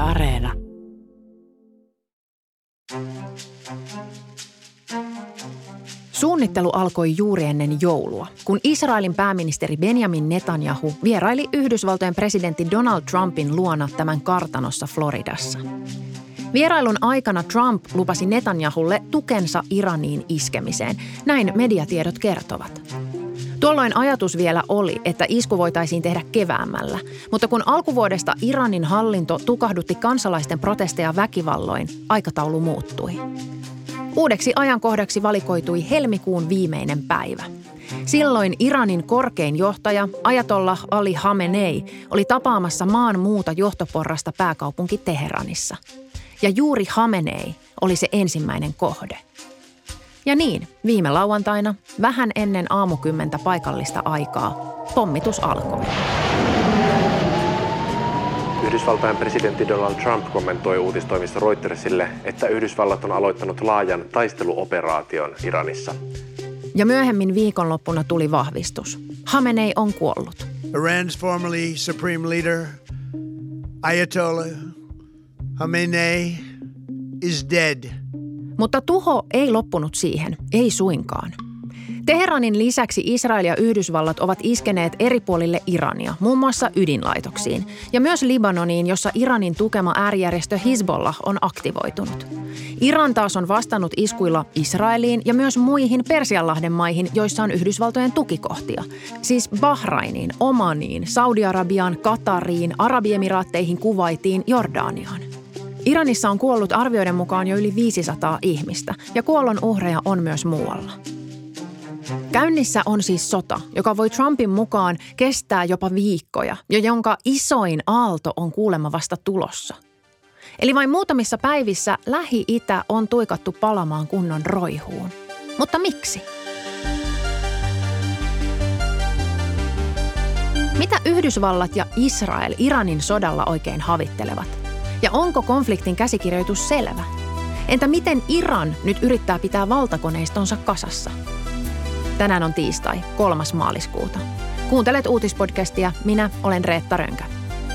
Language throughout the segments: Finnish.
Areena. Suunnittelu alkoi juuri ennen joulua, kun Israelin pääministeri Benjamin Netanyahu vieraili Yhdysvaltojen presidentti Donald Trumpin luona tämän kartanossa Floridassa. Vierailun aikana Trump lupasi Netanyahulle tukensa Iraniin iskemiseen. Näin mediatiedot kertovat. Tuolloin ajatus vielä oli, että isku voitaisiin tehdä keväämällä, mutta kun alkuvuodesta Iranin hallinto tukahdutti kansalaisten protesteja väkivalloin, aikataulu muuttui. Uudeksi ajankohdaksi valikoitui helmikuun viimeinen päivä. Silloin Iranin korkein johtaja, Ajatollah Ali Khamenei, oli tapaamassa maan muuta johtoporrasta pääkaupunki Teheranissa. Ja juuri Khamenei oli se ensimmäinen kohde. Ja niin, viime lauantaina, vähän ennen aamukymmentä paikallista aikaa, pommitus alkoi. Yhdysvaltain presidentti Donald Trump kommentoi uutistoimisto Reutersille, että Yhdysvallat on aloittanut laajan taisteluoperaation Iranissa. Ja myöhemmin viikonloppuna tuli vahvistus. Khamenei on kuollut. Iran's formerly supreme leader, Ayatollah Khamenei, is dead. Mutta tuho ei loppunut siihen, ei suinkaan. Teheranin lisäksi Israel ja Yhdysvallat ovat iskeneet eri puolille Irania, muun muassa ydinlaitoksiin, ja myös Libanoniin, jossa Iranin tukema äärijärjestö Hizbollah on aktivoitunut. Iran taas on vastannut iskuilla Israeliin ja myös muihin Persianlahden maihin, joissa on Yhdysvaltojen tukikohtia. Siis Bahrainiin, Omaniin, Saudi-Arabiaan, Katariin, Arabiemiraatteihin, Kuwaitiin, Jordaniaan. Iranissa on kuollut arvioiden mukaan jo yli 500 ihmistä, ja kuolonuhreja on myös muualla. Käynnissä on siis sota, joka voi Trumpin mukaan kestää jopa viikkoja, ja jonka isoin aalto on kuulemma vasta tulossa. Eli vain muutamissa päivissä Lähi-Itä on tuikattu palamaan kunnon roihuun. Mutta miksi? Mitä Yhdysvallat ja Israel Iranin sodalla oikein havittelevat? Ja onko konfliktin käsikirjoitus selvä? Entä miten Iran nyt yrittää pitää valtakoneistonsa kasassa? Tänään on tiistai, 3. maaliskuuta. Kuuntelet uutispodcastia, minä olen Reetta Rönkä.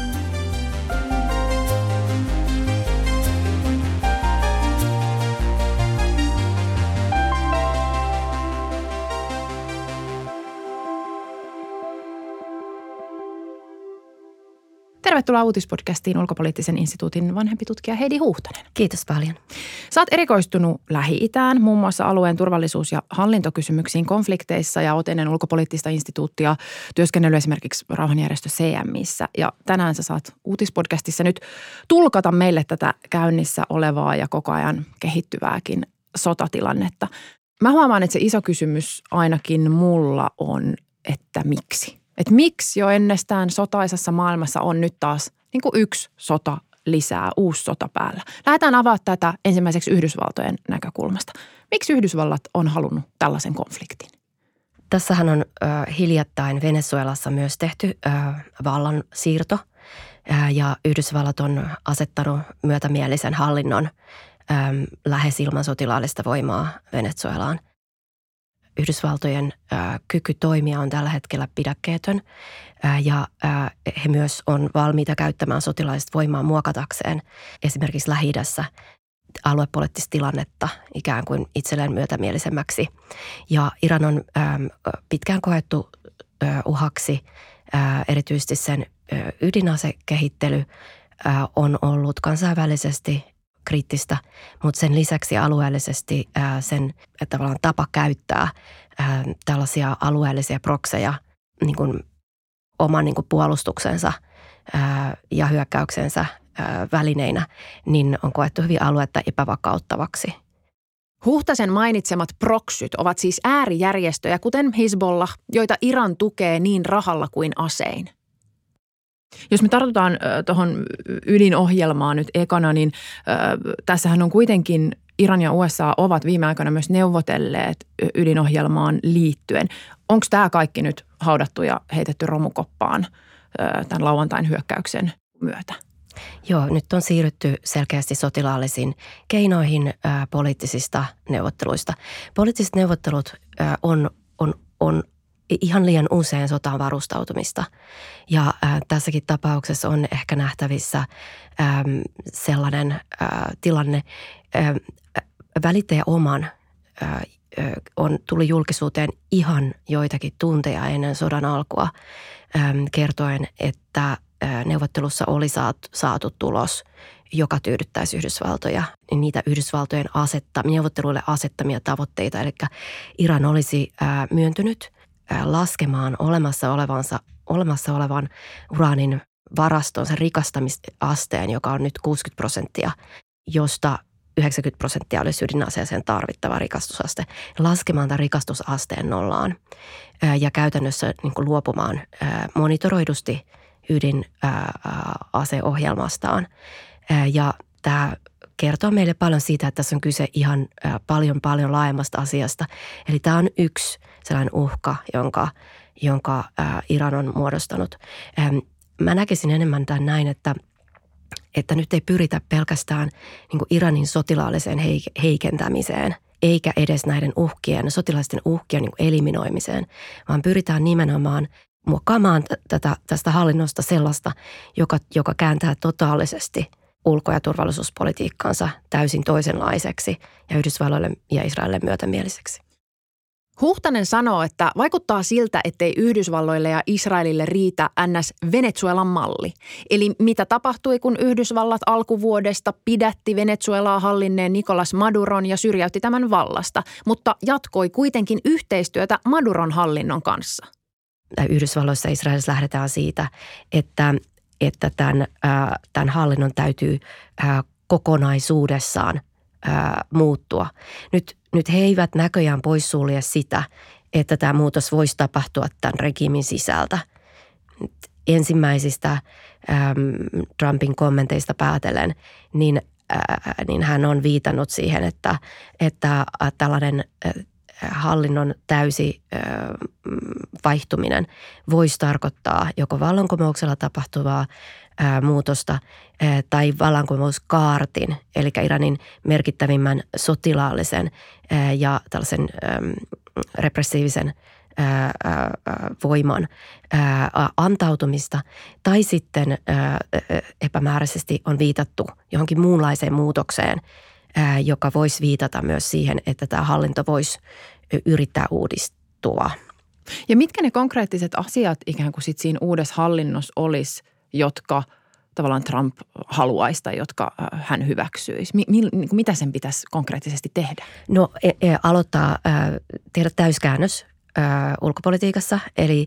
Tervetuloa uutispodcastiin Ulkopoliittisen instituutin vanhempi tutkija Heidi Huuhtanen. Kiitos paljon. Sä oot erikoistunut Lähi-Itään, muun muassa alueen turvallisuus- ja hallintokysymyksiin konflikteissa ja oot ennen Ulkopoliittista instituuttia työskennellyt esimerkiksi rauhanjärjestö CMissä. Ja tänään sä saat uutispodcastissa nyt tulkata meille tätä käynnissä olevaa ja koko ajan kehittyvääkin sotatilannetta. Mä huomaan, että se iso kysymys ainakin mulla on, että miksi? Että miksi jo ennestään sotaisessa maailmassa on nyt taas niin kuin yksi sota lisää, uusi sota päällä. Lähdetään avaamaan tätä ensimmäiseksi Yhdysvaltojen näkökulmasta. Miksi Yhdysvallat on halunnut tällaisen konfliktin? Tässähän on hiljattain Venezuelassa myös tehty vallan siirto ja Yhdysvallat on asettanut myötämielisen hallinnon lähes ilman sotilaallista voimaa Venezuelaan. Yhdysvaltojen kyky toimia on tällä hetkellä pidäkkeetön ja he myös on valmiita käyttämään sotilaallista voimaa muokatakseen esimerkiksi Lähi-idässä aluepoliittista tilannetta ikään kuin itselleen myötämielisemmäksi. Ja Iran on pitkään koettu uhaksi, erityisesti sen ydinasekehittely on ollut kansainvälisesti kriittistä, mutta sen lisäksi alueellisesti sen tavallaan tapa käyttää tällaisia alueellisia prokseja niin kuin oman niin kuin puolustuksensa ja hyökkäyksensä välineinä, niin on koettu hyvin aluetta epävakauttavaksi. Huuhtasen mainitsemat proksyt ovat siis äärijärjestöjä, kuten Hizbollah, joita Iran tukee niin rahalla kuin asein. Jos me tartutaan tuohon ydinohjelmaan nyt ekana, niin tässähän on kuitenkin Iran ja USA ovat viime aikoina myös neuvotelleet ydinohjelmaan liittyen. Onko tämä kaikki nyt haudattu ja heitetty romukoppaan tämän lauantain hyökkäyksen myötä? Joo, nyt on siirrytty selkeästi sotilaallisiin keinoihin poliittisista neuvotteluista. Poliittiset neuvottelut on ihan liian usein sotaan varustautumista. Ja tässäkin tapauksessa on ehkä nähtävissä sellainen tilanne. Välittäjä Oman tuli julkisuuteen ihan joitakin tunteja ennen sodan alkua kertoen, että neuvottelussa oli saatu tulos, joka tyydyttäisi Yhdysvaltoja, niitä Yhdysvaltojen neuvotteluille asettamia tavoitteita. Eli Iran olisi myöntynyt laskemaan olemassa olevan uraanin varaston, sen rikastamisasteen, joka on nyt 60%, josta 90% olisi ydinaseeseen tarvittava rikastusaste, laskemaan tämän rikastusasteen nollaan ja käytännössä niin kuin luopumaan monitoroidusti ydinaseohjelmastaan. Ja tämä kertoo meille paljon siitä, että tässä on kyse ihan paljon laajemmasta asiasta. Eli tämä on yksi sellainen uhka, jonka Iran on muodostanut. Mä näkisin enemmän tämän näin, että nyt ei pyritä pelkästään niin kuin Iranin sotilaalliseen heikentämiseen, eikä edes näiden sotilaisten uhkien niin kuin eliminoimiseen, vaan pyritään nimenomaan muokkaamaan tästä hallinnosta sellaista, joka kääntää totaalisesti ulko- ja turvallisuuspolitiikkaansa täysin toisenlaiseksi ja Yhdysvalloille ja Israelille myötämieliseksi. Huhtanen sanoo, että vaikuttaa siltä, ettei Yhdysvalloille ja Israelille riitä NS Venezuelan malli. Eli mitä tapahtui, kun Yhdysvallat alkuvuodesta pidätti Venezuelaa hallinneen Nicolás Maduron ja syrjäytti tämän vallasta, mutta jatkoi kuitenkin yhteistyötä Maduron hallinnon kanssa. Yhdysvalloissa ja Israelissa lähdetään siitä, että tämän hallinnon täytyy kokonaisuudessaan muuttua. Nyt he eivät näköjään poissulje sitä, että tämä muutos voisi tapahtua tämän regiimin sisältä. Ensimmäisistä Trumpin kommenteista päätellen, niin hän on viitannut siihen, että tällainen hallinnon täysi vaihtuminen voisi tarkoittaa joko vallankumouksella tapahtuvaa muutosta tai vallankumouskaartin, eli Iranin merkittävimmän sotilaallisen ja tällaisen repressiivisen voiman antautumista, tai sitten epämääräisesti on viitattu johonkin muunlaiseen muutokseen, joka voisi viitata myös siihen, että tämä hallinto voisi yrittää uudistua. Ja mitkä ne konkreettiset asiat ikään kuin sit siinä uudessa hallinnossa olisi, jotka tavallaan Trump haluaisi tai jotka hän hyväksyisi? Mitä sen pitäisi konkreettisesti tehdä? No aloittaa tehdä täyskäännös ulkopolitiikassa,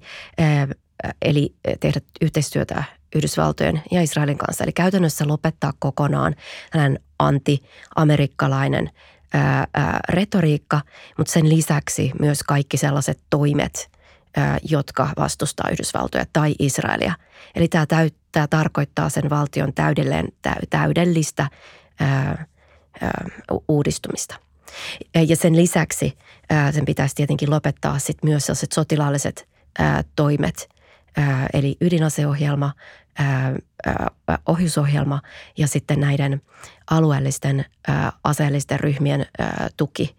eli tehdä yhteistyötä Yhdysvaltojen ja Israelin kanssa. Eli käytännössä lopettaa kokonaan hänen anti-amerikkalainen retoriikka, mutta sen lisäksi myös kaikki sellaiset toimet, jotka vastustaa Yhdysvaltoja tai Israelia. Eli tämä tarkoittaa sen valtion täydellistä uudistumista. Ja sen lisäksi sen pitäisi tietenkin lopettaa sit myös sellaiset sotilaalliset toimet, eli ydinaseohjelma, ohjusohjelma ja sitten näiden alueellisten aseellisten ryhmien tuki,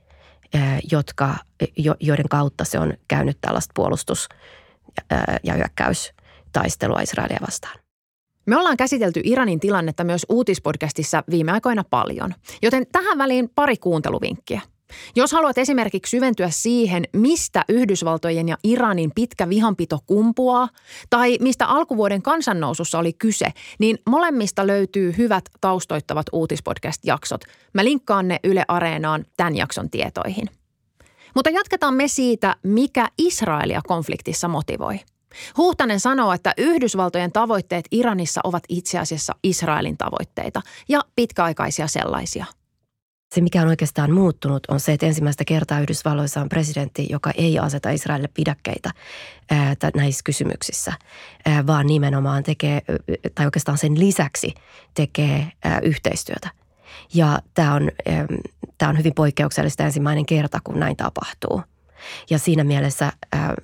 joiden kautta se on käynyt tällaista puolustus- ja hyökkäystaistelua Israelia vastaan. Me ollaan käsitelty Iranin tilannetta myös uutispodcastissa viime aikoina paljon, joten tähän väliin pari kuunteluvinkkiä. Jos haluat esimerkiksi syventyä siihen, mistä Yhdysvaltojen ja Iranin pitkä vihanpito kumpuaa tai mistä alkuvuoden kansannousussa oli kyse, niin molemmista löytyy hyvät taustoittavat uutispodcast-jaksot. Mä linkkaan ne Yle Areenaan tämän jakson tietoihin. Mutta jatketaan me siitä, mikä Israelia konfliktissa motivoi. Huhtanen sanoo, että Yhdysvaltojen tavoitteet Iranissa ovat itse asiassa Israelin tavoitteita ja pitkäaikaisia sellaisia. Se, mikä on oikeastaan muuttunut, on se, että ensimmäistä kertaa Yhdysvalloissa on presidentti, joka ei aseta Israelille pidäkkeitä näissä kysymyksissä, vaan nimenomaan tekee, tai oikeastaan sen lisäksi tekee yhteistyötä. Ja tämä on hyvin poikkeuksellista ensimmäinen kerta, kun näin tapahtuu. Ja siinä mielessä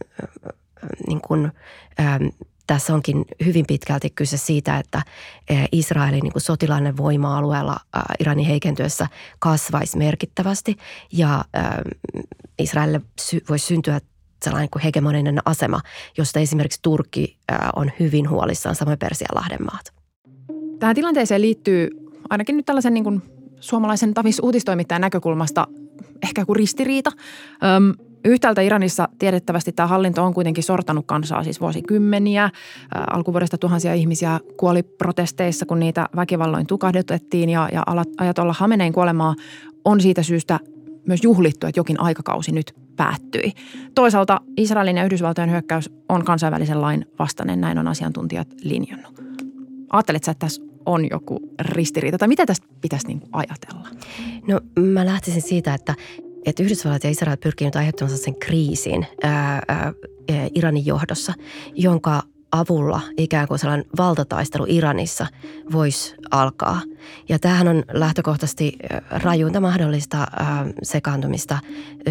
tässä onkin hyvin pitkälti kyse siitä, että Israelin sotilainen voima alueella Iranin heikentyessä kasvaisi merkittävästi ja Israelille voisi syntyä sellainen kuin hegemoninen asema, josta esimerkiksi Turkki on hyvin huolissaan, samoin Persianlahden maat. Tähän tilanteeseen liittyy ainakin nyt tällaisen niin kuin suomalaisen uutistoimittajan näkökulmasta ehkä joku ristiriita. Yhtäältä Iranissa tiedettävästi tämä hallinto on kuitenkin sortanut kansaa siis vuosikymmeniä. Alkuvuodesta tuhansia ihmisiä kuoli protesteissa, kun niitä väkivalloin tukahdutettiin ja ajatollah Hamenein kuolemaa on siitä syystä myös juhlittu, että jokin aikakausi nyt päättyi. Toisaalta Israelin ja Yhdysvaltojen hyökkäys on kansainvälisen lain vastainen, näin on asiantuntijat linjannut. Ajattelet sä, että tässä on joku ristiriita, tai mitä tästä pitäisi niin kuin ajatella? No mä lähtisin siitä, että Yhdysvallat ja Israel pyrkii nyt aiheuttamaan sen kriisin Iranin johdossa, jonka avulla ikään kuin sellainen valtataistelu Iranissa voisi alkaa. Ja tämähän on lähtökohtaisesti rajunta mahdollista sekaantumista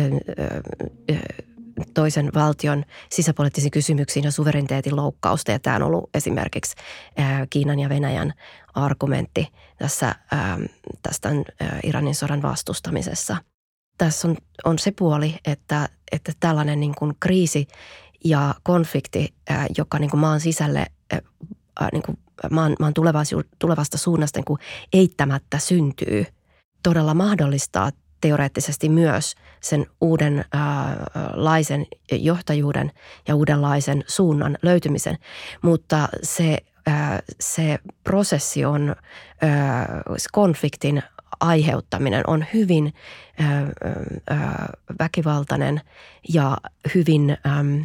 toisen valtion sisäpoliittisiin kysymyksiin ja suvereniteetin loukkausta. Ja tämä on ollut esimerkiksi Kiinan ja Venäjän argumentti tässä Iranin sodan vastustamisessa. Tässä on se puoli, että tällainen niin kuin kriisi ja konflikti, joka niin kuin maan sisälle, niin kuin maan tulevasta suunnasta niin kuin eittämättä syntyy, todella mahdollistaa teoreettisesti myös sen uudenlaisen johtajuuden ja uudenlaisen suunnan löytymisen, mutta se prosessi on konfliktin aiheuttaminen on hyvin väkivaltainen ja hyvin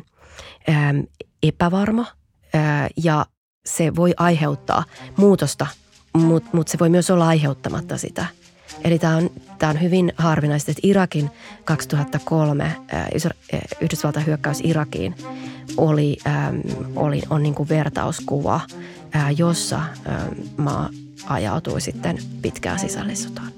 epävarma ja se voi aiheuttaa muutosta, mutta se voi myös olla aiheuttamatta sitä. Eli tämä on hyvin harvinaista, että Irakin 2003 Yhdysvaltain hyökkäys Irakiin on niin kuin vertauskuva, jossa maa ajautui sitten pitkään sisällissotaan.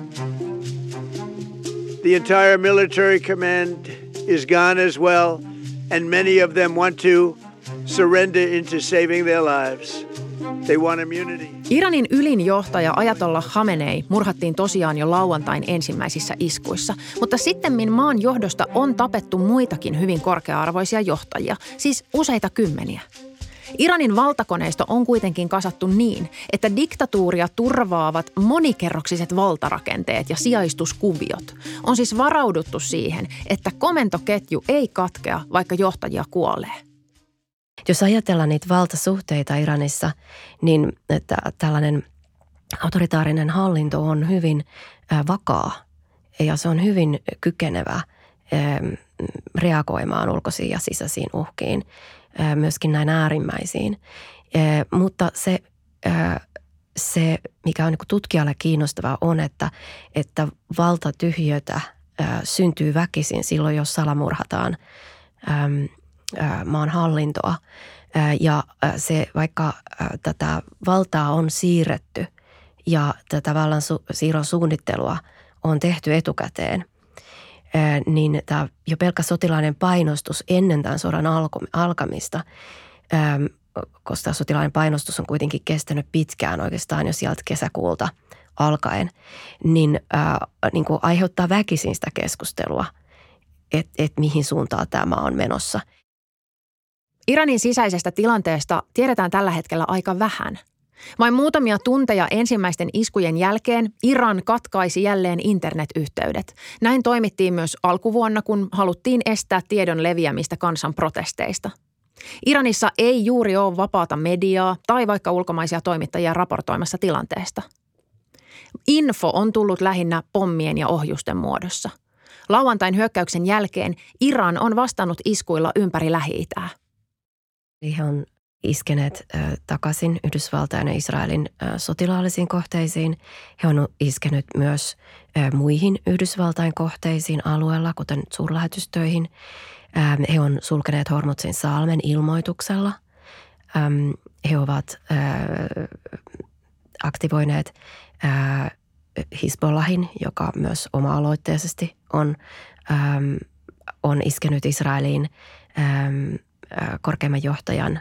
The entire military command is gone as well, and many of them want to surrender into saving their lives. They want immunity. Iranin ylin johtaja Ajatollah Hamenei murhattiin tosiaan jo lauantain ensimmäisissä iskuissa, mutta sittemmin maan johdosta on tapettu muitakin hyvin korkea-arvoisia johtajia, siis useita kymmeniä. Iranin valtakoneisto on kuitenkin kasattu niin, että diktatuuria turvaavat monikerroksiset valtarakenteet ja sijaistuskuviot. On siis varauduttu siihen, että komentoketju ei katkea, vaikka johtajia kuolee. Jos ajatellaan niitä valtasuhteita Iranissa, niin että tällainen autoritaarinen hallinto on hyvin vakaa ja se on hyvin kykenevä reagoimaan ulkoisiin ja sisäisiin uhkiin, myöskin näin äärimmäisiin. Mutta se mikä on tutkijalle kiinnostavaa, on, että valtatyhjötä syntyy väkisin silloin, jos salamurhataan maan hallintoa. Ja se, vaikka tätä valtaa on siirretty ja tätä vallan siirron suunnittelua on tehty etukäteen, niin tämä jo pelkkä sotilainen painostus ennen tämän sodan alkamista, koska tämä sotilainen painostus on kuitenkin kestänyt pitkään oikeastaan jo sieltä kesäkuulta alkaen, niin kuin aiheuttaa väkisin sitä keskustelua, että mihin suuntaan tämä on menossa. Iranin sisäisestä tilanteesta tiedetään tällä hetkellä aika vähän. Vain muutamia tunteja ensimmäisten iskujen jälkeen Iran katkaisi jälleen internetyhteydet. Näin toimittiin myös alkuvuonna, kun haluttiin estää tiedon leviämistä kansan protesteista. Iranissa ei juuri ole vapaata mediaa tai vaikka ulkomaisia toimittajia raportoimassa tilanteesta. Info on tullut lähinnä pommien ja ohjusten muodossa. Lauantain hyökkäyksen jälkeen Iran on vastannut iskuilla ympäri Lähi-itää. He on iskeneet takaisin Yhdysvaltain ja Israelin sotilaallisiin kohteisiin. He on iskenyt myös muihin Yhdysvaltain kohteisiin alueella, kuten suurlähetystöihin. He on sulkeneet Hormuzin salmen ilmoituksella. He ovat aktivoineet Hizbollahin, joka myös oma-aloitteisesti on iskenyt Israeliin korkeimman johtajan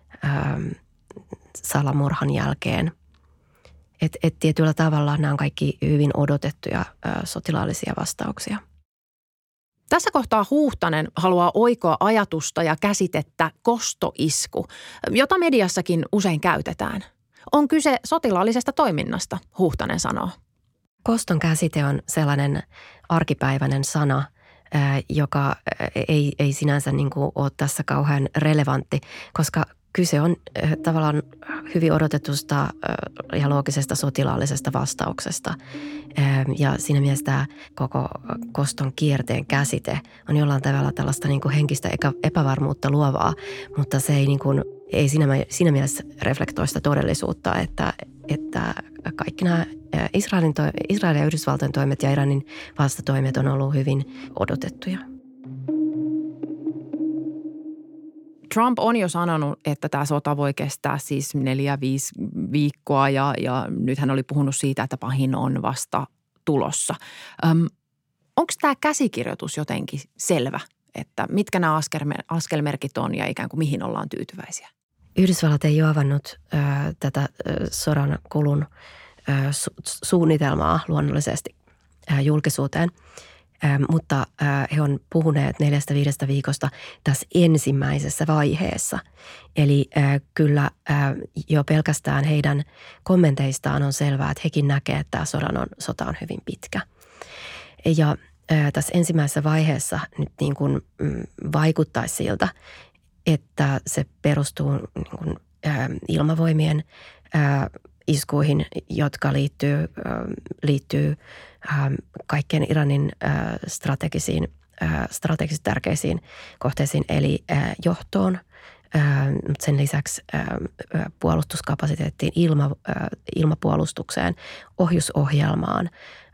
salamurhan jälkeen. Et tietyllä tavalla nämä on kaikki hyvin odotettuja sotilaallisia vastauksia. Tässä kohtaa Huuhtanen haluaa oikoa ajatusta ja käsitettä kostoisku, jota mediassakin usein käytetään. On kyse sotilaallisesta toiminnasta, Huuhtanen sanoo. Koston käsite on sellainen arkipäiväinen sana, joka ei sinänsä niin kuin ole tässä kauhean relevantti, koska kyse on tavallaan hyvin odotetusta ja loogisesta sotilaallisesta vastauksesta. Ja siinä mielessä tämä koko koston kierteen käsite on jollain tavalla tällaista niin kuin henkistä epävarmuutta luovaa, mutta se ei siinä mielessä reflektoi sitä todellisuutta, että kaikki nämä Israelin ja Yhdysvaltojen toimet ja Iranin vastatoimet on ollut hyvin odotettuja. Trump on jo sanonut, että tämä sota voi kestää siis 4-5 viikkoa ja nyt hän oli puhunut siitä, että pahin on vasta tulossa. Onko tämä käsikirjoitus jotenkin selvä, että mitkä nämä askelmerkit on ja ikään kuin mihin ollaan tyytyväisiä? Yhdysvallat ei ole avannut tätä sodan kulun suunnitelmaa luonnollisesti julkisuuteen. Mutta he on puhuneet 4-5 viikosta tässä ensimmäisessä vaiheessa. Eli kyllä jo pelkästään heidän kommenteistaan on selvää, että hekin näkee, että tämä sota on hyvin pitkä. Ja tässä ensimmäisessä vaiheessa nyt niin kuin vaikuttaisi siltä, että se perustuu niin kuin ilmavoimien iskuihin, jotka liittyy kaikkien Iranin strategisesti tärkeisiin kohteisiin, eli johtoon, sen lisäksi puolustuskapasiteettiin, ilmapuolustukseen, ohjusohjelmaan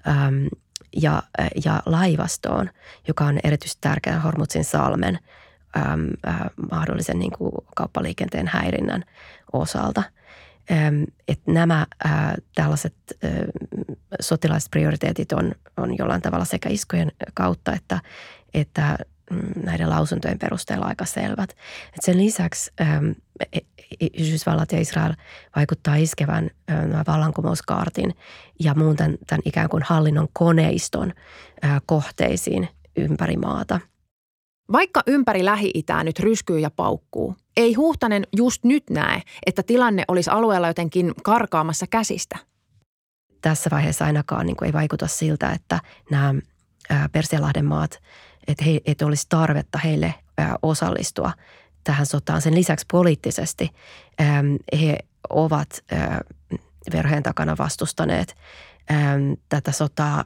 ja laivastoon, joka on erityisesti tärkeä Hormuzin salmen mahdollisen niin kuin kauppaliikenteen häirinnän osalta. Että nämä tällaiset sotilaiset prioriteetit on jollain tavalla sekä iskujen kautta että näiden lausuntojen perusteella aika selvät. Et sen lisäksi Yhdysvallat ja Israel vaikuttaa iskevän vallankumouskaartin ja muun tämän ikään kuin hallinnon koneiston kohteisiin ympäri maata. Vaikka ympäri Lähi-Itää nyt ryskyy ja paukkuu, ei Huuhtanen just nyt näe, että tilanne olisi alueella jotenkin karkaamassa käsistä. Tässä vaiheessa ainakaan niin kuin ei vaikuta siltä, että nämä Persianlahden maat, että olisi tarvetta heille osallistua tähän sotaan. Sen lisäksi poliittisesti he ovat verhojen takana vastustaneet tätä sotaa.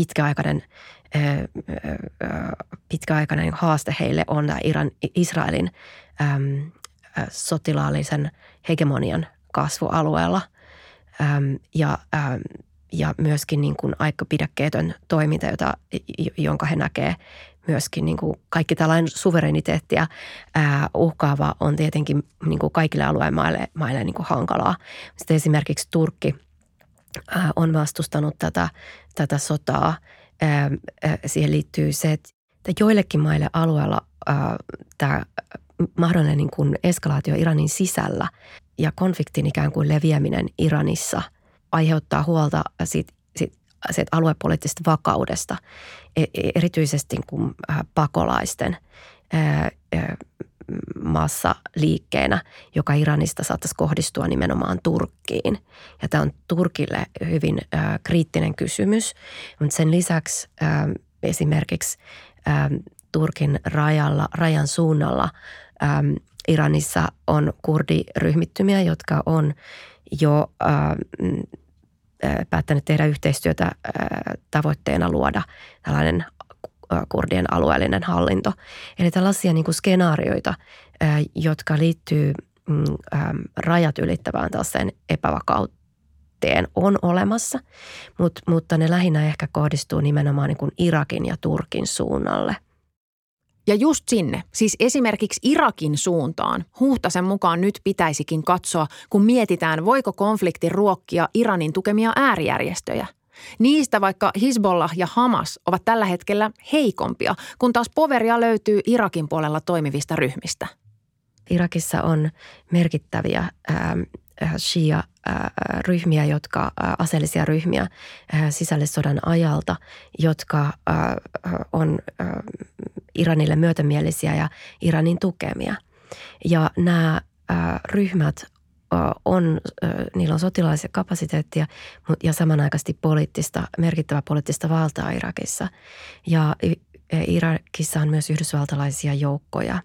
Pitkäaikainen haaste heille on tämä Israelin sotilaallisen hegemonian kasvualueella ja myöskin niin kuin aika pidäkkeetön toiminta, jonka he näkee myöskin niin kuin kaikki tällainen suvereniteettia uhkaava on tietenkin niin kuin kaikille alueen maille niin kuin hankalaa. Sitten esimerkiksi Turkki on vastustanut tätä sotaa. Siihen liittyy se, että joillekin maille alueella tämä mahdollinen niin kuin eskalaatio Iranin sisällä ja konfliktin ikään kuin leviäminen Iranissa aiheuttaa huolta siitä aluepoliittisesta vakaudesta, erityisesti kuin pakolaisten massaliikkeenä, joka Iranista saattaisi kohdistua nimenomaan Turkkiin. Ja tämä on Turkille hyvin kriittinen kysymys, mutta sen lisäksi esimerkiksi Turkin rajan suunnalla Iranissa on kurdiryhmittymiä, jotka on jo päättänyt tehdä yhteistyötä tavoitteena luoda tällainen kurdien alueellinen hallinto. Eli tällaisia niin kuin skenaarioita, jotka liittyy rajat ylittävään tällaiseen epävakauteen on olemassa, mutta ne lähinnä ehkä kohdistuu nimenomaan niin kuin Irakin ja Turkin suunnalle. Ja just sinne, siis esimerkiksi Irakin suuntaan, Huuhtasen mukaan nyt pitäisikin katsoa, kun mietitään, voiko konflikti ruokkia Iranin tukemia äärijärjestöjä. Niistä vaikka Hizbollah ja Hamas ovat tällä hetkellä heikompia, kun taas poveria löytyy Irakin puolella toimivista ryhmistä. Irakissa on merkittäviä Shia-ryhmiä, aseellisia ryhmiä sisällissodan ajalta, jotka on Iranille myötämielisiä ja Iranin tukemia. Ja nämä ryhmät niillä on sotilaallista kapasiteettia ja samanaikaisesti merkittävää poliittista valtaa Irakissa. Ja Irakissa on myös yhdysvaltalaisia joukkoja.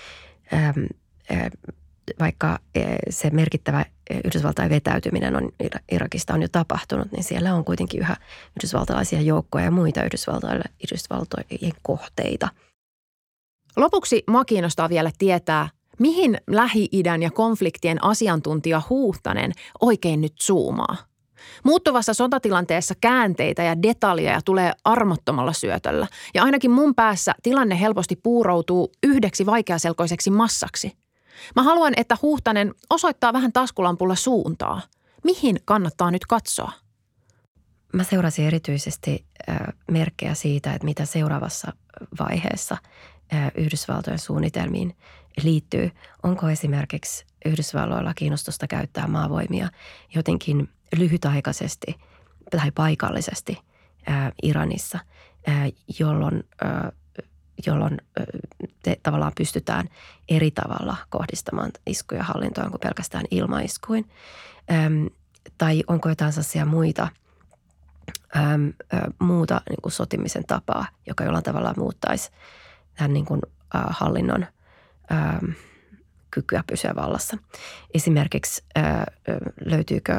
Vaikka se merkittävä Yhdysvaltain vetäytyminen Irakista on jo tapahtunut, niin siellä on kuitenkin yhä yhdysvaltalaisia joukkoja ja muita Yhdysvaltojen kohteita. Lopuksi mua kiinnostaa vielä tietää, mihin Lähi-idän ja konfliktien asiantuntija Huuhtanen oikein nyt zoomaa. Muuttuvassa sotatilanteessa käänteitä ja detaljeja tulee armottomalla syötöllä, ja ainakin mun päässä tilanne helposti puuroutuu yhdeksi vaikeaselkoiseksi massaksi. Mä haluan, että Huuhtanen osoittaa vähän taskulampulla suuntaa. Mihin kannattaa nyt katsoa? Mä seurasin erityisesti merkkejä siitä, että mitä seuraavassa vaiheessa Yhdysvaltojen suunnitelmiin liittyy. Onko esimerkiksi Yhdysvalloilla kiinnostusta käyttää maavoimia jotenkin lyhytaikaisesti tai paikallisesti Iranissa, jolloin tavallaan pystytään eri tavalla kohdistamaan iskuja hallintoon kuin pelkästään ilmaiskuin. Tai onko jotain sellaisia muuta niin kuin sotimisen tapaa, joka jollain tavalla muuttaisi tämän niin kuin, hallinnon kykyä pysyä vallassa. Esimerkiksi löytyykö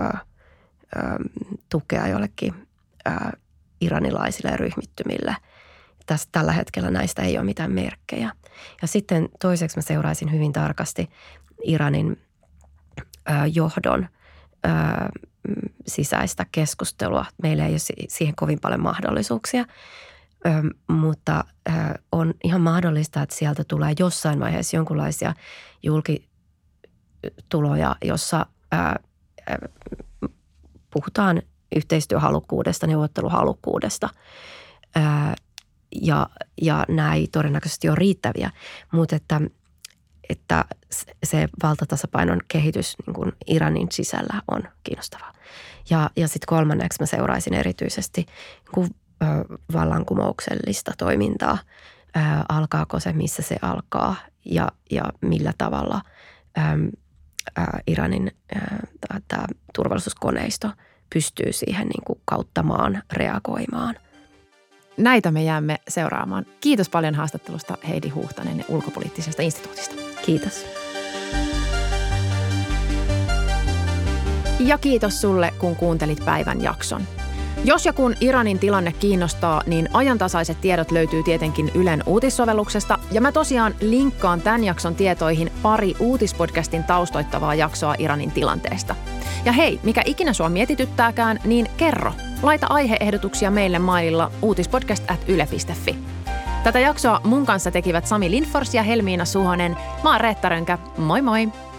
tukea jollekin iranilaisille ryhmittymille. Tällä hetkellä näistä ei ole mitään merkkejä. Ja sitten toiseksi mä seuraisin hyvin tarkasti Iranin johdon sisäistä keskustelua. Meillä ei ole siihen kovin paljon mahdollisuuksia, mutta on ihan mahdollista, että sieltä tulee jossain vaiheessa jonkinlaisia julkituloja, jossa puhutaan yhteistyöhalukkuudesta, neuvotteluhalukkuudesta. Ja nämä ei todennäköisesti ole riittäviä, mutta että se valtatasapainon kehitys niin kuin Iranin sisällä on kiinnostavaa. Ja sitten kolmanneksi mä seuraisin erityisesti vallankumouksellista toimintaa. Alkaako se, missä se alkaa ja millä tavalla Iranin tämä turvallisuuskoneisto pystyy siihen niin kuin kautta maan reagoimaan. Näitä me jäämme seuraamaan. Kiitos paljon haastattelusta Heidi Huuhtanen Ulkopoliittisesta instituutista. Kiitos. Ja kiitos sulle, kun kuuntelit päivän jakson. Jos ja kun Iranin tilanne kiinnostaa, niin ajantasaiset tiedot löytyy tietenkin Ylen uutissovelluksesta. Ja mä tosiaan linkkaan tämän jakson tietoihin pari uutispodcastin taustoittavaa jaksoa Iranin tilanteesta. Ja hei, mikä ikinä sua mietityttääkään, niin kerro. Laita aihe-ehdotuksia meille maililla uutispodcast@yle.fi. Tätä jaksoa mun kanssa tekivät Sami Lindfors ja Helmiina Suhonen. Mä oon Reetta Rönkä. Moi moi!